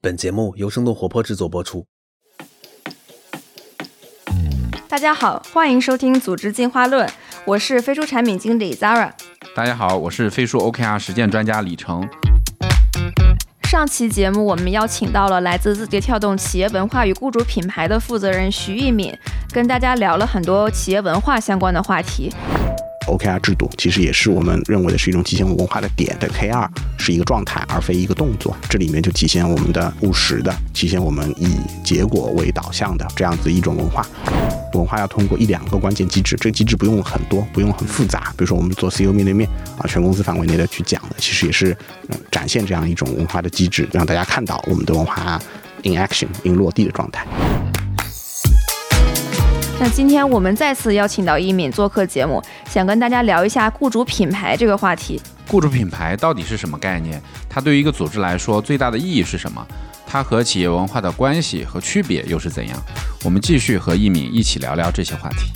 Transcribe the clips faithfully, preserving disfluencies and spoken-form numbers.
本节目由生动活泼制作播出。 大家好，欢迎收听组织进化论，我是飞书产品经理 Zara。 大家好，我是飞书 O K R 实践专家李成。 上期节目我们邀请到了来自字节跳动企业文化与雇主品牌的负责人徐一敏，跟大家聊了很多企业文化相关的话题。 O K R 制度其实也是我们认为的是一种体现文化的点的 K R 是一个状态而非一个动作，这里面就体现我们的务实的，体现我们以结果为导向的这样子一种文化。文化要通过一两个关键机制，这个机制不用很多，不用很复杂，比如说我们做 C E O 面对面啊，全公司范围内的去讲的，其实也是、呃、展现这样一种文化的机制，让大家看到我们的文化 in action in 落地的状态。 那今天我们再次邀请到一敏做客节目，想跟大家聊一下雇主品牌这个话题。 雇主品牌到底是什么概念？它对于一个组织来说最大的意义是什么？它和企业文化的关系和区别又是怎样？我们继续和一敏一起聊聊这些话题。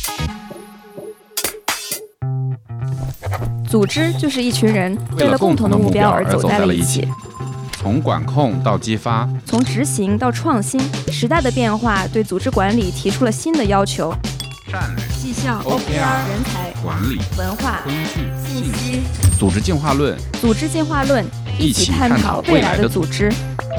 组织就是一群人为了共同的目标而走在了一起， 从管控到激发， 从执行到创新，时代的变化对组织管理提出了新的要求。 战略、 绩效、 O K R、 人才、 管理、 文化、 工具、 信息、 组织进化论、 组织进化论，一起探讨未来的组织。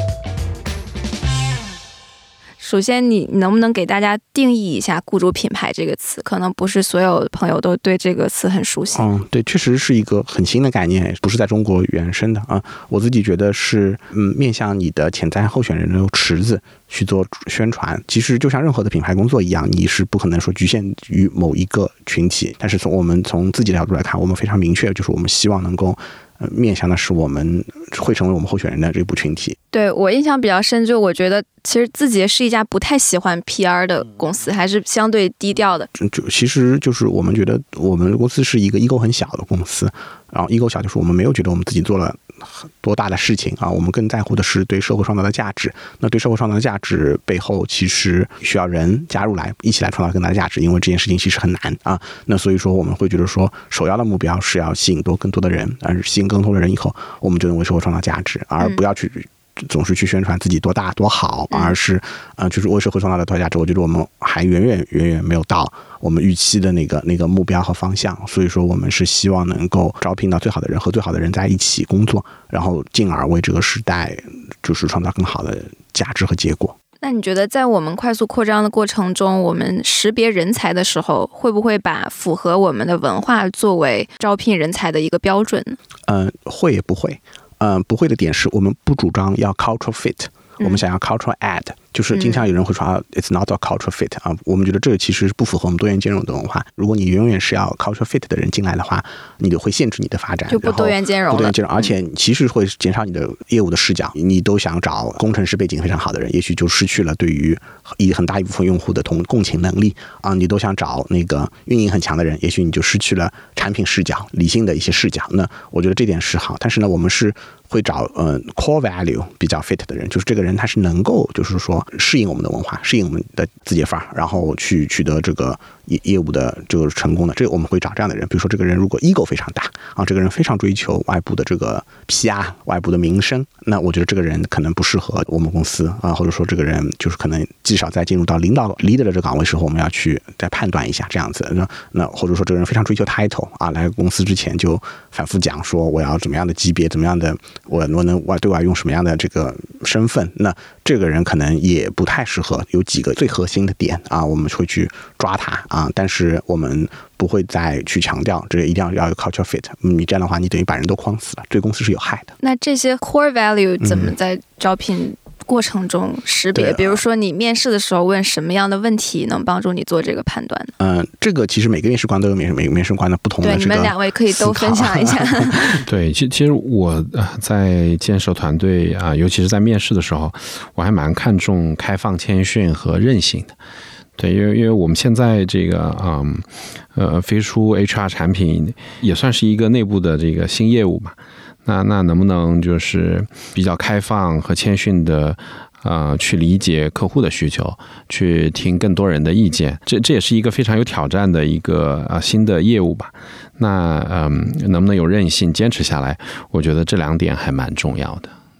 首先，你能不能给大家定义一下雇主品牌这个词？可能不是所有朋友都对这个词很熟悉。 嗯，对，确实是一个很新的概念，不是在中国原生的啊。我自己觉得是，嗯，面向你的潜在候选人的池子去做宣传。其实就像任何的品牌工作一样，你是不可能说局限于某一个群体。但是从我们从自己的角度来看，我们非常明确，就是我们希望能够。呃，面向的是我们会成为我们候选人的这部群体。 对，我印象比较深，就我觉得其实字节是一家不太喜欢 P R 的公司，还是相对低调的。 就其实就是我们觉得我们公司是一个 ego 很小的公司，然后 ego 小就是我们没有觉得我们自己做了多大的事情啊，我们更在乎的是对社会创造的价值。那对社会创造的价值背后，其实需要人加入来，一起来创造更大的价值，因为这件事情其实很难啊。那所以说我们会觉得说，首要的目标是要吸引多更多的人，而吸引更多的人以后，我们就能为社会创造价值，而不要去。嗯总是去宣传自己多大多好，而是呃，就是为社会创造的多大价值。我觉得我们还远远远远没有到我们预期的那个那个目标和方向，所以说我们是希望能够招聘到最好的人，和最好的人在一起工作，然后进而为这个时代就是创造更好的价值和结果。 那你觉得在我们快速扩张的过程中，我们识别人才的时候，会不会把符合我们的文化作为招聘人才的一个标准呢？ 嗯、呃，会也不会。嗯、呃，不会的点是我们不主张要 cultural fit，、嗯、我们想要 cultural add， 就是经常有人会说、嗯、啊 ，it's not a cultural fit 啊，我们觉得这个其实不符合我们多元兼容的文化。如果你永远是要 cultural fit 的人进来的话，你就会限制你的发展， 就不多元兼容了。 不多元兼容，而且其实会减少你的业务的视角。你都想找工程师背景非常好的人，也许就失去了对于一很大一部分用户的同共情能力啊。你都想找那个运营很强的人，也许你就失去了产品视角、理性的一些视角。那我觉得这点是好，但是呢，我们是会找呃 core value 比较 fit 的人，就是这个人他是能够就是说适应我们的文化，适应我们的字节范儿，然后去取得这个业业务的这个成功的，这个我们会找这样的人。比如说这个人如果 ego 非常大啊，这个人非常追求外部的这个 P R、外部的名声，那我觉得这个人可能不适合我们公司啊，或者说这个人就是可能至少在进入到领导 leader 的这个岗位时候，我们要去再判断一下这样子。那那或者说这个人非常追求 title 啊，来公司之前就反复讲说我要怎么样的级别，怎么样的我我能我对外用什么样的这个身份，那这个人可能也不太适合。有几个最核心的点啊，我们会去抓他啊，但是我们不会再去强调这个一定要要有 culture fit。你这样的话，你等于把人都框死了，对公司是有害的。 那这些 core value 怎么在招聘过程中识别？ 嗯、 比如说你面试的时候问什么样的问题能帮助你做这个判断呢？ 嗯、呃，这个其实每个面试官都有每每个面试官的不同的这个思考。 对，你们两位可以都分享一下。 对，其其实我在建设团队啊，尤其是在面试的时候，我还蛮看重开放、谦逊和韧性的。对，因为因为我们现在这个嗯呃飞书 H R 产品也算是一个内部的这个新业务嘛，那那能不能就是比较开放和谦逊的呃去理解客户的需求，去听更多人的意见，这这也是一个非常有挑战的一个啊、呃、新的业务吧。那嗯、呃、能不能有韧性坚持下来，我觉得这两点还蛮重要的。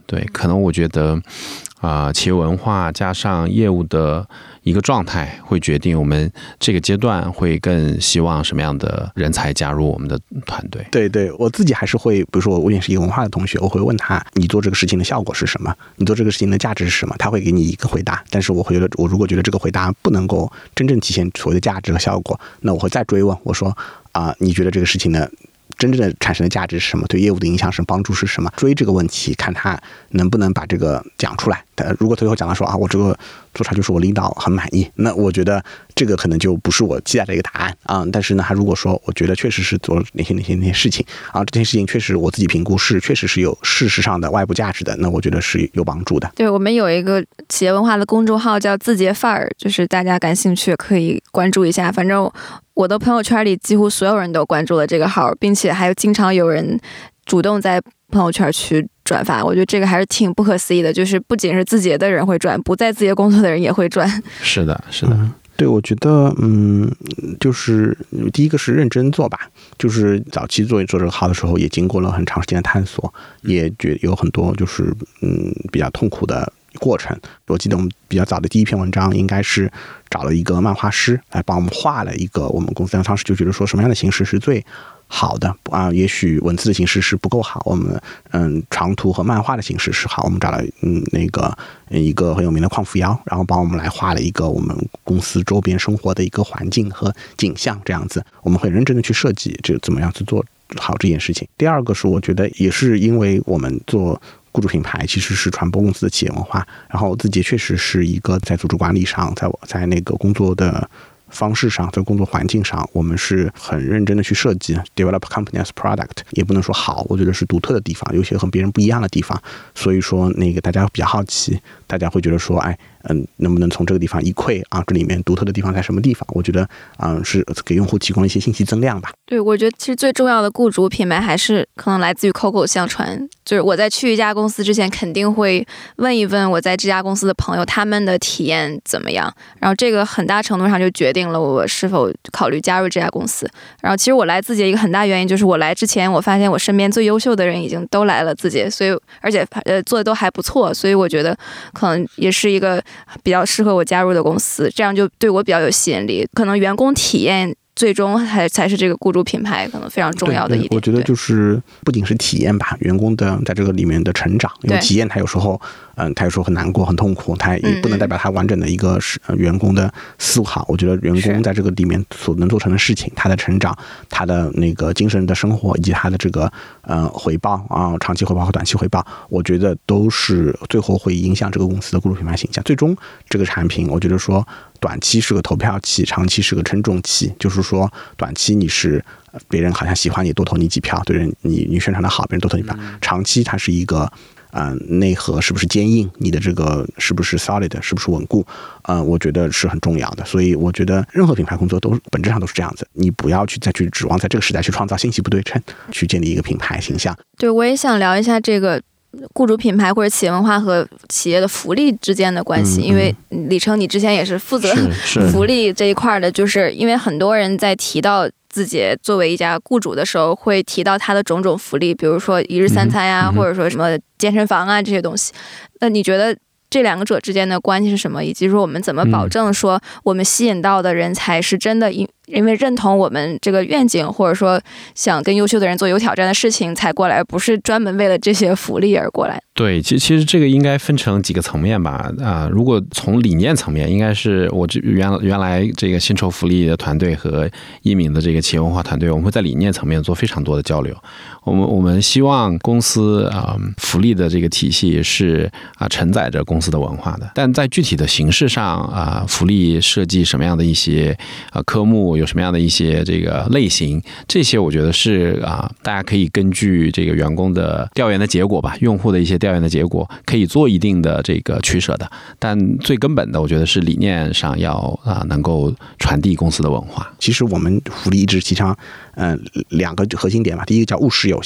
对，可能我觉得啊、呃，企业文化加上业务的一个状态，会决定我们这个阶段会更希望什么样的人才加入我们的团队。 对对，我自己还是会，比如说我也是一个文化的同学，我会问他，你做这个事情的效果是什么？你做这个事情的价值是什么？他会给你一个回答，但是我会觉得，我如果觉得这个回答不能够真正体现所谓的价值和效果，那我会再追问，我说啊、呃，你觉得这个事情呢？真正的产生的价值是什么？对业务的影响是帮助是什么？追这个问题，看他能不能把这个讲出来。如果最后讲到说啊，我这个做出来就是我领导很满意，那我觉得这个可能就不是我期待的一个答案啊。但是呢，他如果说我觉得确实是做了哪些哪些哪些事情啊，这件事情确实我自己评估是确实是有事实上的外部价值的，那我觉得是有帮助的。 对，我们有一个企业文化的公众号叫字节范儿，就是大家感兴趣可以关注一下。反正我的朋友圈里几乎所有人都关注了这个号，并且还有经常有人主动在朋友圈去转发，我觉得这个还是挺不可思议的，就是不仅是字节的人会转，不在字节工作的人也会转。 是的，是的。 嗯，对，我觉得，嗯，就是第一个是认真做吧，就是早期做做这个号的时候，也经过了很长时间的探索，也觉有很多就是嗯比较痛苦的过程。我记得我们比较早的第一篇文章，应该是找了一个漫画师来帮我们画了一个我们公司当时就觉得说什么样的形式是最好的啊，也许文字的形式是不够好，我们嗯长图和漫画的形式是好，我们找了嗯那个一个很有名的匡扶摇，然后帮我们来画了一个我们公司周边生活的一个环境和景象，这样子我们会认真的去设计这怎么样去做好这件事情。第二个是我觉得也是因为我们做雇主品牌其实是传播公司的企业文化，然后自己确实是一个在组织管理上，在在那个工作的方式上，在工作环境上，我们是很认真的去设计 develop company as product， 也不能说好，我觉得是独特的地方，有些和别人不一样的地方，所以说那个大家比较好奇，大家会觉得说哎嗯，能不能从这个地方一窥啊？这里面独特的地方在什么地方？我觉得，嗯，是给用户提供了一些信息增量吧。 对，我觉得其实最重要的雇主品牌还是可能来自于口口相传。就是我在去一家公司之前，肯定会问一问我在这家公司的朋友，他们的体验怎么样。然后这个很大程度上就决定了我是否考虑加入这家公司。然后其实我来字节一个很大原因就是我来之前，我发现我身边最优秀的人已经都来了字节，所以而且呃做的都还不错，所以我觉得可能也是一个比较适合我加入的公司，这样就对我比较有吸引力。可能员工体验最终还才是这个雇主品牌可能非常重要的一点。 我觉得就是不仅是体验吧，员工的在这个里面的成长，因为体验他有时候嗯，他有时候很难过很痛苦，他也不能代表他完整的一个是、呃、员工的思考。我觉得员工在这个里面所能做成的事情，他的成长，他的那个精神的生活，以及他的这个呃回报啊，长期回报和短期回报，我觉得都是最后会影响这个公司的雇主品牌形象。最终这个产品，我觉得说短期是个投票期，长期是个称重期。就是说短期你是别人好像喜欢你多投你几票，对人你你宣传的好，别人多投你几票。长期它是一个呃内核是不是坚硬，你的这个是不是 solid， 是不是稳固，呃我觉得是很重要的。所以我觉得任何品牌工作都本质上都是这样子，你不要去再去指望在这个时代去创造信息不对称，去建立一个品牌形象。 对，我也想聊一下这个雇主品牌或者企业文化和企业的福利之间的关系， 嗯嗯、 因为李成你之前也是负责福利这一块的，就是因为很多人在提到字节作为一家雇主的时候，会提到它的种种福利，比如说一日三餐呀、啊嗯，或者说什么健身房啊这些东西。那你觉得这两者之间的关系是什么？以及说我们怎么保证说我们吸引到的人才是真的因因为认同我们这个愿景，或者说想跟优秀的人做有挑战的事情才过来，而不是专门为了这些福利而过来？ 对，其其实这个应该分成几个层面吧。啊、呃，如果从理念层面，应该是我这原原来这个薪酬福利的团队和一鸣的这个企业文化团队，我们会在理念层面做非常多的交流。我们我们希望公司啊、呃、福利的这个体系是啊、呃、承载着公司的文化的，但在具体的形式上啊、呃，福利设计什么样的一些啊、呃、科目，有什么样的一些这个类型，这些我觉得是啊、呃、大家可以根据这个员工的调研的结果吧，用户的一些调研的结果，可以做一定的这个取舍的。但最根本的，我觉得是理念上要啊、呃、能够传递公司的文化。 其实我们福利一直提倡，嗯、呃，两个核心点吧。第一个叫务实有效，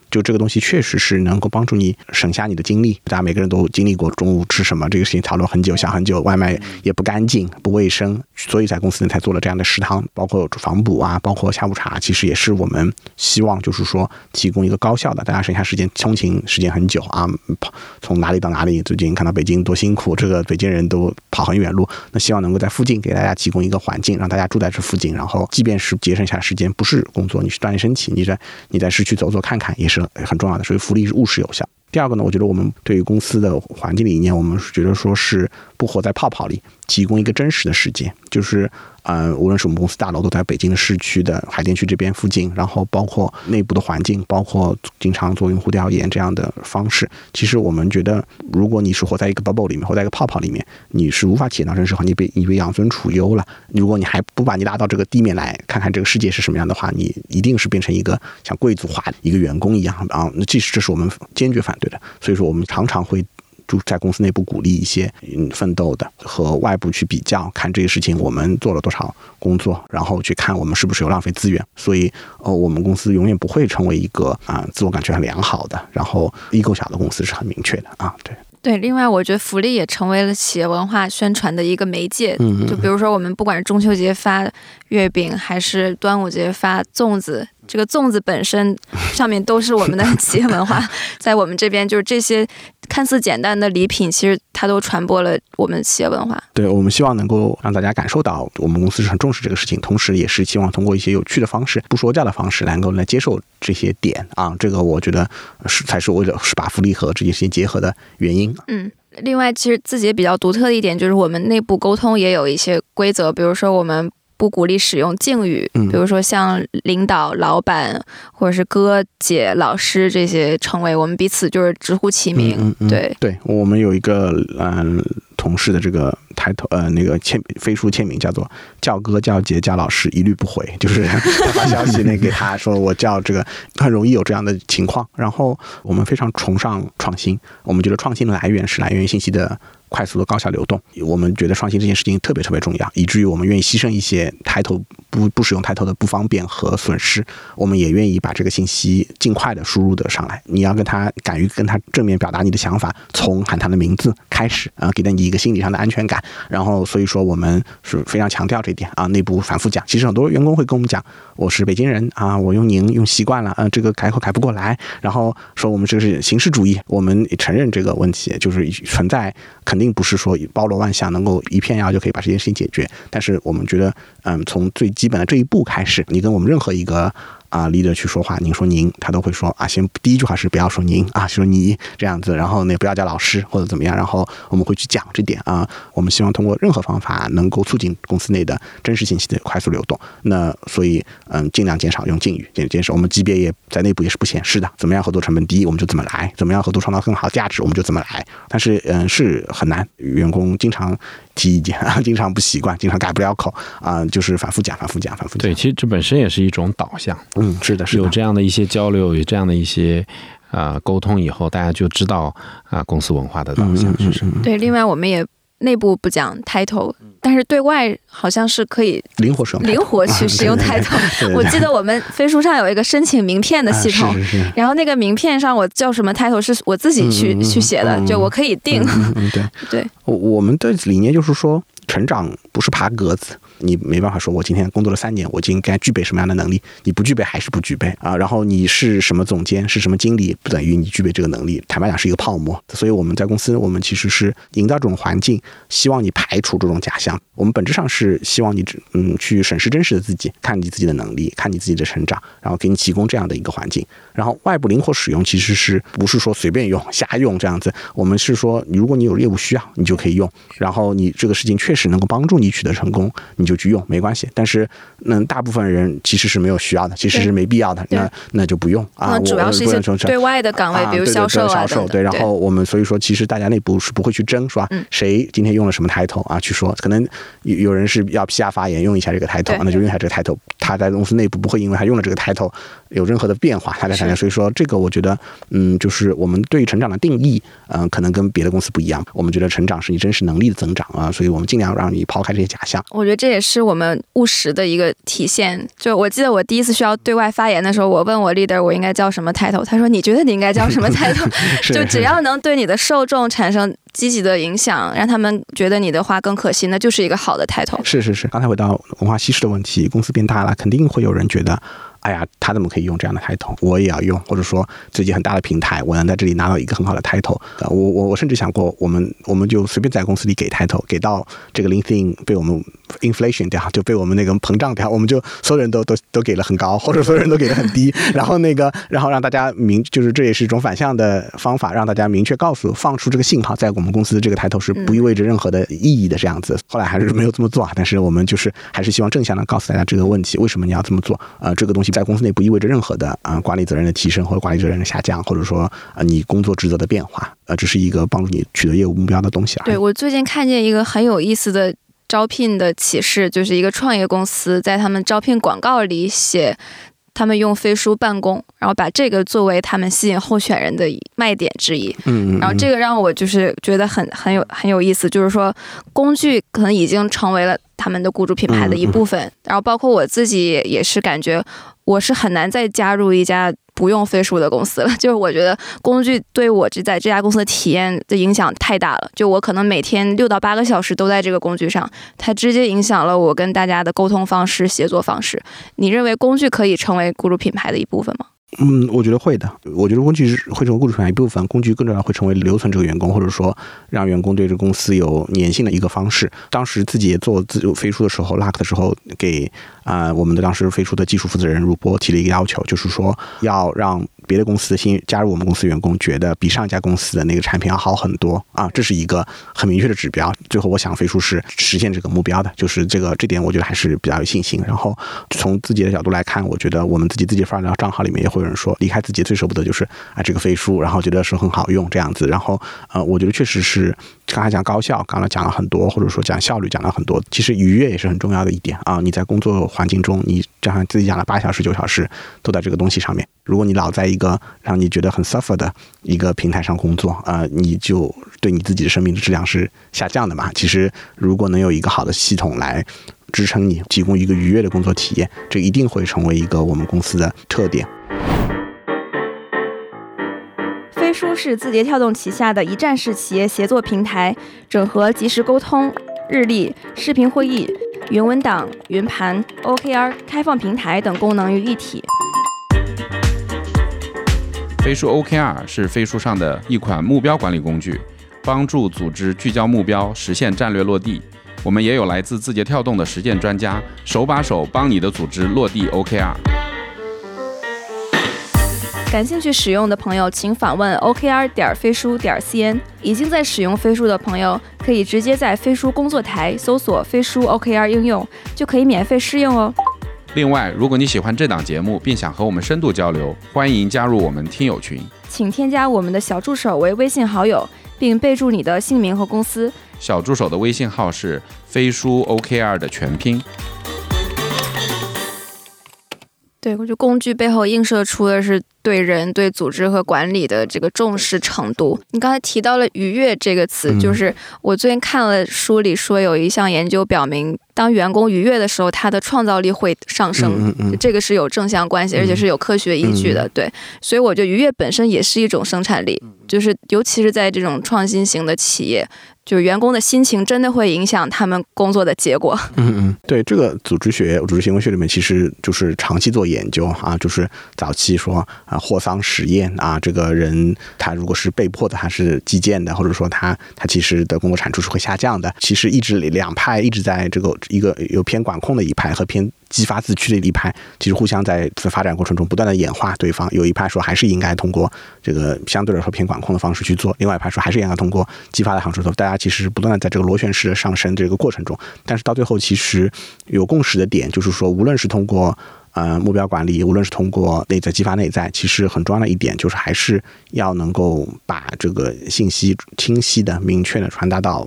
就这个东西确实是能够帮助你省下你的精力。大家每个人都经历过中午吃什么这个事情，讨论很久，想很久，外卖也不干净不卫生，所以在公司呢才做了这样的食堂，包括房补啊，包括下午茶，其实也是我们希望就是说提供一个高效的，大家省下时间，通勤时间很久啊，从哪里到哪里，最近看到北京多辛苦，这个北京人都跑很远路，那希望能够在附近给大家提供一个环境，让大家住在这附近，然后即便是节省下时间，不是工作，你去锻炼身体，你在你在市区走走看看也是很重要的，所以福利是务实有效。第二个呢，我觉得我们对于公司的环境理念，我们觉得说是不活在泡泡里，提供一个真实的世界，就是呃，无论是我们公司大楼都在北京的市区的海淀区这边附近，然后包括内部的环境，包括经常做用户调研这样的方式，其实我们觉得，如果你是活在一个 bubble 里面，活在一个泡泡里面，你是无法体验到真实环境，被你被养尊处优了。如果你还不把你拉到这个地面来看看这个世界是什么样的话，你一定是变成一个像贵族化的一个员工一样啊。那其实这是我们坚决反对的，所以说我们常常会就在公司内部鼓励一些奋斗的和外部去比较，看这个事情我们做了多少工作，然后去看我们是不是有浪费资源。所以呃，我们公司永远不会成为一个啊、呃、自我感觉很良好的，然后ego小的公司，是很明确的啊。对对，另外我觉得福利也成为了企业文化宣传的一个媒介。 嗯， 就比如说我们不管是中秋节发月饼，还是端午节发粽子，这个粽子本身上面都是我们的企业文化。在我们这边，就是这些看似简单的礼品，其实它都传播了我们企业文化。 对，我们希望能够让大家感受到我们公司是很重视这个事情，同时也是希望通过一些有趣的方式、不说教的方式，能够来接受这些点啊。这个我觉得是才是为了是把福利和这件事情结合的原因。 嗯。另外，其实自己比较独特的一点就是我们内部沟通也有一些规则，比如说我们不鼓励使用敬语，比如说像领导、老板或者是哥姐、老师这些称谓，我们彼此就是直呼其名。 嗯嗯、 对对，我们有一个嗯、呃、同事的这个抬头呃那个签飞书签名叫做叫哥叫姐叫老师一律不回，就是他发消息那给他说我叫这个，很容易有这样的情况。然后我们非常崇尚创新，我们觉得创新的来源是来源于信息的快速的高效流动，我们觉得创新这件事情特别特别重要，以至于我们愿意牺牲一些抬头不不使用抬头的不方便和损失，我们也愿意把这个信息尽快的输入的上来。你要跟他敢于跟他正面表达你的想法，从喊他的名字开始啊，给到你一个心理上的安全感。然后所以说我们是非常强调这一点啊，内部反复讲。其实很多员工会跟我们讲，我是北京人啊，我用您用习惯了，啊，这个改口改不过来，然后说我们这个是形式主义，我们也承认这个问题就是存在，肯定不是说包罗万象能够一片药就可以把这件事情解决。但是我们觉得，嗯，从最基本的这一步开始，你跟我们任何一个啊 leader 去说话，您说您，他都会说啊，先第一句话是不要说您啊，说你这样子，然后呢不要叫老师或者怎么样，然后我们会去讲这点啊。我们希望通过任何方法能够促进公司内的真实信息的快速流动。那所以嗯，尽量减少用敬语，减减少我们级别也在内部也是不显示的，怎么样合作成本低我们就怎么来，怎么样合作创造更好的价值我们就怎么来。但是嗯是很难，员工经常提意见啊，经常不习惯，经常改不了口啊，就是反复讲反复讲反复讲。 对，其实这本身也是一种导向。 嗯，是的，是的， 有这样的一些交流，有这样的一些啊、呃、沟通以后，大家就知道啊、呃、公司文化的导向是什么。 对，另外我们也内部不讲 title， 但是对外好像是可以灵活使用 title， 灵活去使用 title。我记得我们飞书上有一个申请名片的系统， 啊、是是是， 然后那个名片上我叫什么 title 是我自己去、嗯、去写的、嗯，就我可以定。 嗯嗯、对对， 我我们的理念就是说，成长不是爬格子。你没办法说我今天工作了三年我就应该具备什么样的能力，你不具备还是不具备啊。然后你是什么总监是什么经理不等于你具备这个能力，坦白讲是一个泡沫。所以我们在公司我们其实是营造这种环境，希望你排除这种假象。我们本质上是希望你嗯去审视真实的自己，看你自己的能力，看你自己的成长，然后给你提供这样的一个环境。然后外部灵活使用其实是不是说随便用瞎用这样子，我们是说如果你有业务需要你就可以用，然后你这个事情确实能够帮助你取得成功你就去用没关系。但是嗯，大部分人其实是没有需要的，其实是没必要的，那那就不用啊。 主要是一些对外的岗位、啊、比如销售啊， 销售对。然后我们所以说，其实大家内部是不会去争，是吧？嗯、谁今天用了什么 title 啊？去说，可能有有人是要 P R 发言，用一下这个 title， 那就用一下这个 title。他在公司内部不会因为他用了这个 title 有任何的变化，他在产生。所以说，这个我觉得，嗯，就是我们对于成长的定义，嗯、呃，可能跟别的公司不一样。我们觉得成长是你真实能力的增长啊，所以我们尽量让你抛开这些假象。 我觉得这也也是我们务实的一个体现。就我记得我第一次需要对外发言的时候，我问我 leader 我应该叫什么 title， 他说你觉得你应该叫什么 title？ 就只要能对你的受众产生积极的影响，让他们觉得你的话更可信，那就是一个好的 title。 是是是，刚才回到文化稀释的问题，公司变大了，肯定会有人觉得哎呀，他怎么可以用这样的 title？ 我也要用，或者说自己很大的平台，我能在这里拿到一个很好的 title。呃、我我我甚至想过，我们我们就随便在公司里给 title， 给到这个 LinkedIn 被我们 inflation 掉，就被我们那个膨胀掉，我们就所有人都都都给了很高，或者所有人都给了很低，然后那个然后让大家明，就是这也是一种反向的方法，让大家明确告诉，放出这个信号，在我们公司这个 title 是不意味着任何的意义的这样子。后来还是没有这么做，但是我们就是还是希望正向的告诉大家这个问题，为什么你要这么做？呃，这个东西在公司内不意味着任何的啊、呃、管理责任的提升或者管理责任的下降，或者说呃你工作职责的变化，呃，这是一个帮助你取得业务目标的东西而已。 对，我最近看见一个很有意思的招聘的启示，就是一个创业公司在他们招聘广告里写他们用飞书办公，然后把这个作为他们吸引候选人的卖点之一。 嗯， 然后这个让我就是觉得很很有很有意思，就是说工具可能已经成为了他们的雇主品牌的一部分。然后包括我自己也是感觉我是很难再加入一家不用飞书的公司了，就是我觉得工具对我这在这家公司的体验的影响太大了，就我可能每天六到八个小时都在这个工具上，它直接影响了我跟大家的沟通方式、协作方式。你认为工具可以成为雇主品牌的一部分吗？ 嗯，我觉得会的。我觉得工具会成为雇主品牌一部分，工具更重要会成为留存这个员工，或者说让员工对这个公司有粘性的一个方式。当时自己也做自飞书的时候 ，Luck 的时候，给啊、呃、我们的当时飞书的技术负责人如波提了一个要求，就是说要让别的公司新加入我们公司员工觉得比上一家公司的那个产品要好很多啊，这是一个很明确的指标。最后我想飞书是实现这个目标的，就是这个这点我觉得还是比较有信心。然后从自己的角度来看，我觉得我们自己自己发的账号里面也会有人说，离开自己最舍不得就是啊这个飞书，然后觉得是很好用这样子。然后呃，我觉得确实是刚才讲高效，刚才讲了很多，或者说讲效率讲了很多，其实愉悦也是很重要的一点啊。你在工作环境中，你就像自己讲了八小时九小时都在这个东西上面，如果你老在一个让你觉得很 suffer 的一个平台上工作，呃，你就对你自己的生命的质量是下降的嘛。其实如果能有一个好的系统来支撑你，提供一个愉悦的工作体验，这一定会成为一个我们公司的特点。 飞书是字节跳动旗下的一站式企业协作平台，整合即时沟通、日历、视频会议、云文档、云盘、O K R、开放平台等功能于一体。 飞书 O K R 是飞书上的一款目标管理工具，帮助组织聚焦目标，实现战略落地。我们也有来自字节跳动的实践专家，手把手帮你的组织落地 O K R。 感兴趣使用的朋友，请访问 O K R 点飞书点 C N。已经在使用飞书的朋友，可以直接在飞书工作台搜索飞书 O K R 应用，就可以免费试用哦。 另外，如果你喜欢这档节目，并想和我们深度交流，欢迎加入我们听友群， 请添加我们的小助手为微信好友，并备注你的姓名和公司。 小助手的微信号是飞书 O K R 的全拼。 对，我觉得工具背后映射出的是对人、对组织和管理的这个重视程度。你刚才提到了愉悦这个词， 嗯、 就是我最近看了书里说有一项研究表明，当员工愉悦的时候，他的创造力会上升， 嗯嗯嗯、 这个是有正向关系，而且是有科学依据的。 嗯、 对，所以我觉得愉悦本身也是一种生产力，就是尤其是在这种创新型的企业。就是员工的心情真的会影响他们工作的结果。 嗯嗯，对，这个组织学、组织行为学里面其实就是长期做研究啊，就是早期说啊霍桑实验啊，这个人他如果是被迫的，他是击剑的，或者说他他其实的工作产出是会下降的。其实一直两派一直在这个一个有偏管控的一派和偏激发自驱的一派，其实互相在发展过程中不断的演化对方。有一派说还是应该通过这个相对来说偏管控的方式去做，另外一派说还是应该通过激发的方式做。大家其实不断的在这个螺旋式的上升这个过程中，但是到最后其实有共识的点就是说，无论是通过呃目标管理，无论是通过内在激发内在，其实很重要的一点就是还是要能够把这个信息清晰的、明确的传达到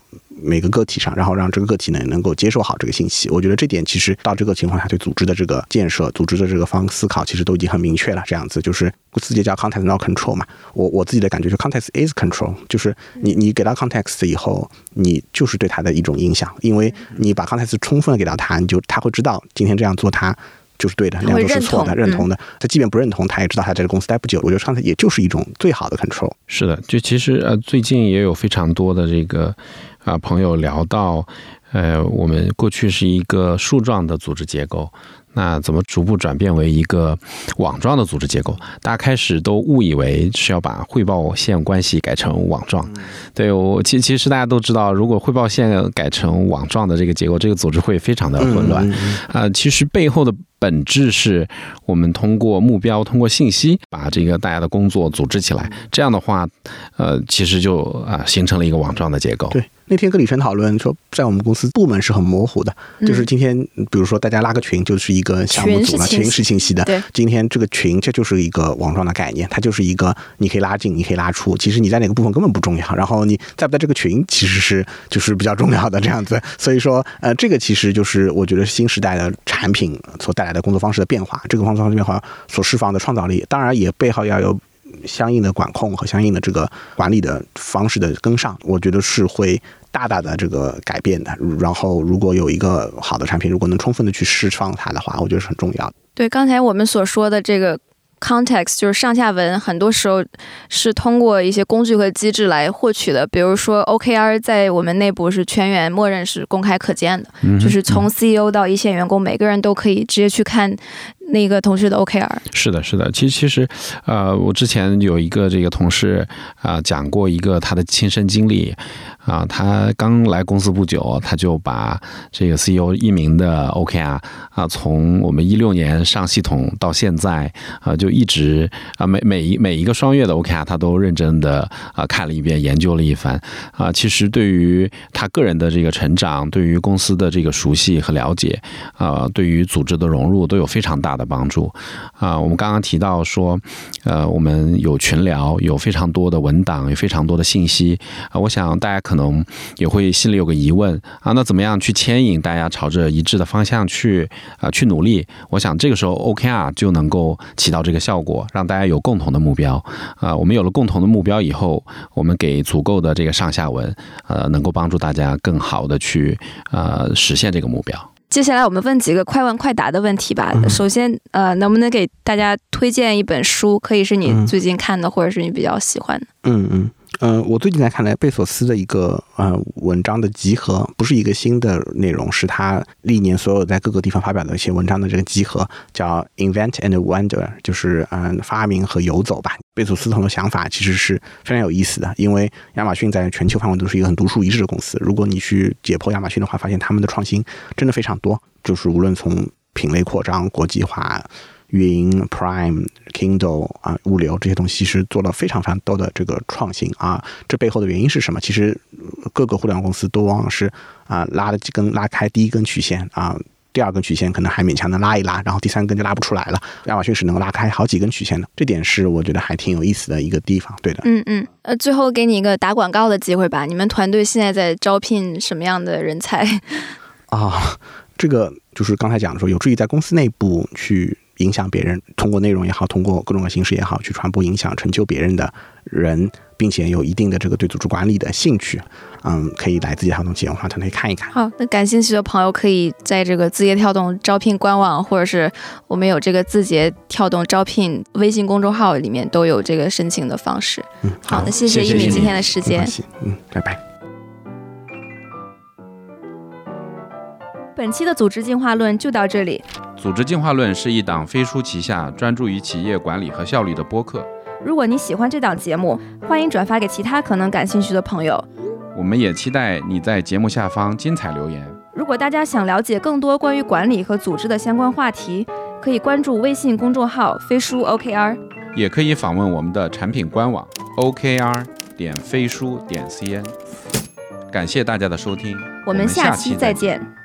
每个个体上，然后让这个个体呢能够接受好这个信息。我觉得这点其实到这个情况下，对组织的这个建设、组织的这个方思考，其实都已经很明确了。这样子就是字节叫 context not control 嘛。我我自己的感觉就 context is control， 就是你你给到 context 以后，你就是对他的一种影响，因为你把 context 充分的给到他，你就他会知道今天这样做他就是对的，那样做是错的，认同的。他即便不认同，他也知道他在这个公司待不久。我觉得 context 也就是一种最好的 control。 是的，就其实呃最近也有非常多的这个啊、呃、朋友聊到，呃我们过去是一个树状的组织结构。那怎么逐步转变为一个网状的组织结构？大家开始都误以为是要把汇报线关系改成网状。对，我其其实大家都知道，如果汇报线改成网状的这个结构，这个组织会非常的混乱。啊、呃，其实背后的本质是我们通过目标、通过信息，把这个大家的工作组织起来。这样的话，呃，其实就啊、呃、形成了一个网状的结构。 对。那天跟李晨讨论说，在我们公司部门是很模糊的，就是今天比如说大家拉个群就是一个项目组了，群是清晰的。今天这个群这就是一个网状的概念，它就是一个你可以拉进，你可以拉出，其实你在哪个部分根本不重要，然后你在不在这个群其实是就是比较重要的这样子。所以说呃，这个其实就是我觉得新时代的产品所带来的工作方式的变化，这个工作方式变化所释放的创造力，当然也背后要有相应的管控和相应的这个管理的方式的跟上，我觉得是会大大的这个改变的。然后如果有一个好的产品，如果能充分的去释放它的话，我觉得是很重要的。 对，刚才我们所说的这个 context 就是上下文，很多时候是通过一些工具和机制来获取的。比如说 O K R 在我们内部是全员默认是公开可见的，嗯、就是从 C E O 到一线员工，每个人都可以直接去看那个同事的 O K R。 是的，是的。其实，其实，呃，我之前有一个这个同事啊、呃，讲过一个他的亲身经历啊、呃，他刚来公司不久，他就把这个 C E O 一名的 O K R 啊、呃，从我们一六年上系统到现在啊、呃，就一直啊、呃、每每一每一个双月的 O K R 他都认真的啊、呃、看了一遍，研究了一番啊、呃。其实对于他个人的这个成长，对于公司的这个熟悉和了解啊、呃，对于组织的融入都有非常大的帮助啊、呃！我们刚刚提到说，呃，我们有群聊，有非常多的文档，有非常多的信息啊、呃。我想大家可能也会心里有个疑问啊，那怎么样去牵引大家朝着一致的方向去啊、呃、去努力？我想这个时候 O K R 就能够起到这个效果，让大家有共同的目标啊、呃。我们有了共同的目标以后，我们给足够的这个上下文，呃，能够帮助大家更好的去呃实现这个目标。 接下来我们问几个快问快答的问题吧。首先，呃，能不能给大家推荐一本书？可以是你最近看的，或者是你比较喜欢的。 嗯嗯。呃，我最近在看来贝索斯的一个呃文章的集合，不是一个新的内容，是他历年所有在各个地方发表的一些文章的这个集合，叫 Invent and Wander， 就是嗯、呃、发明和游走吧。贝索斯的想法其实是非常有意思的，因为亚马逊在全球范围都是一个很独树一帜的公司。如果你去解剖亚马逊的话，发现他们的创新真的非常多，就是无论从品类扩张、国际化、云 Prime、Kindle 啊、物流这些东西，其实做了非常非常多的这个创新啊。这背后的原因是什么？其实各个互联网公司都往往是啊拉了几根拉开第一根曲线啊，第二根曲线可能还勉强能拉一拉，然后第三根就拉不出来了。亚马逊是能够拉开好几根曲线的，这点是我觉得还挺有意思的一个地方。对的， 嗯嗯。呃，最后给你一个打广告的机会吧。你们团队现在在招聘什么样的人才？ 啊，这个就是刚才讲的说，有助于在公司内部去影响别人，通过内容也好，通过各种的形式也好，去传播影响、成就别人的人，并且有一定的这个对组织管理的兴趣，嗯，可以来字节跳动企业文化团队看一看。 好，那感兴趣的朋友可以在这个字节跳动招聘官网，或者是我们有这个字节跳动招聘微信公众号里面都有这个申请的方式。 嗯， 好，好，那谢谢一鸣今天的时间。 嗯，拜拜。 本期的组织进化论就到这里。 组织进化论是一档飞书旗下专注于企业管理和效率的播客。 如果你喜欢这档节目，欢迎转发给其他可能感兴趣的朋友。 我们也期待你在节目下方精彩留言。 如果大家想了解更多关于管理和组织的相关话题，可以关注微信公众号飞书 O K R， 也可以访问我们的产品官网 O K R 点飞书点 C N。感谢大家的收听， 我们下期再见。